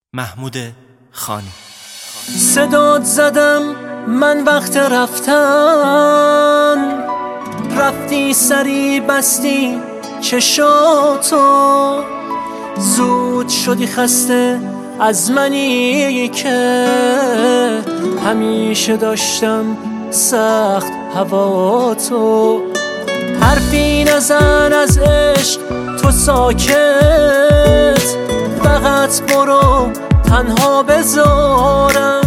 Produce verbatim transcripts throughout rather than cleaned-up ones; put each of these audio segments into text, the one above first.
محمود خانی. صدات زدم من وقت رفتن، رفتی سری بستی چشاتو، زود شدی خسته از منی که همیشه داشتم سخت هواتو. حرفی نزن از عشق تو ساکت، فقط برو تنها بذارم،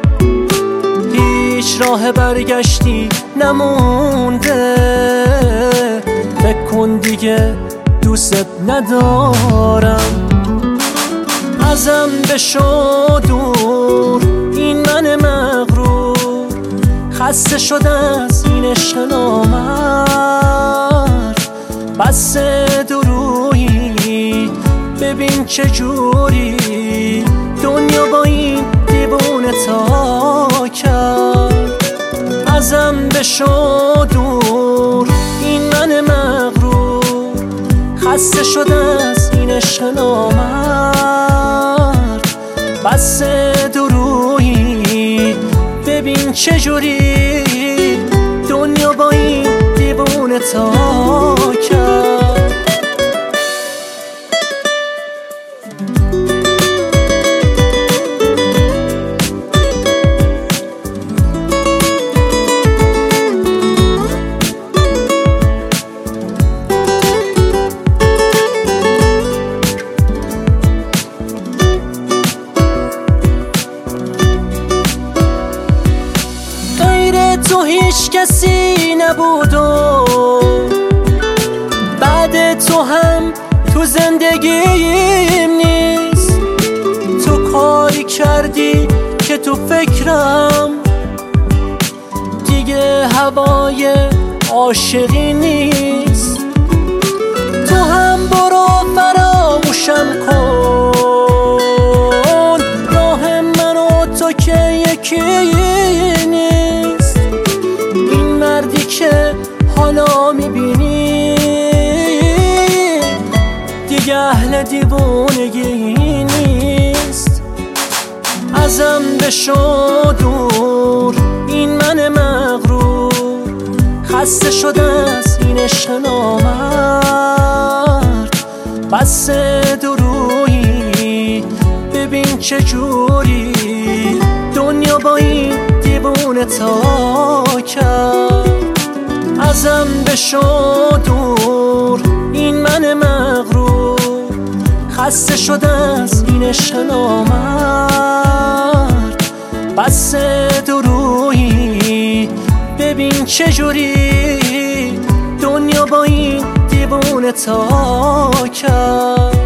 هیچ راه برگشتی نمونده، بکن دیگه دوست ندارم. ازم بشو دور این من مغرور، خسته شده از این عشق نامرد، بس درویی ببین چجوری دنیا با این دیوونه تا کرد. ازم بشو دور این من مغرور، خسته شده از این عشق نامرد، بس درویی ببین چجوری دنیا با این دیوونه تا کرد. تو هیچ کسی نبود و بعد تو هم تو زندگیم نیست. تو کاری کردی که تو فکرم دیگه هوای عاشقی نیست. تو هم برو فراموشم کن، راه من و تو که یکی نیست. مردی که حالا میبینی دیگه اهل دیوونگی نیست. ازم بشو دور این من مغرور، خسته شده از این عشق نامرد، بس درویی ببین چجوری دنیا با این دیوونه تا کرد. ازم بشو دور این من مغرور، خسته شده از این عشق نامرد، بس درویی ببین چجوری دنیا با این دیوونه تا کرد.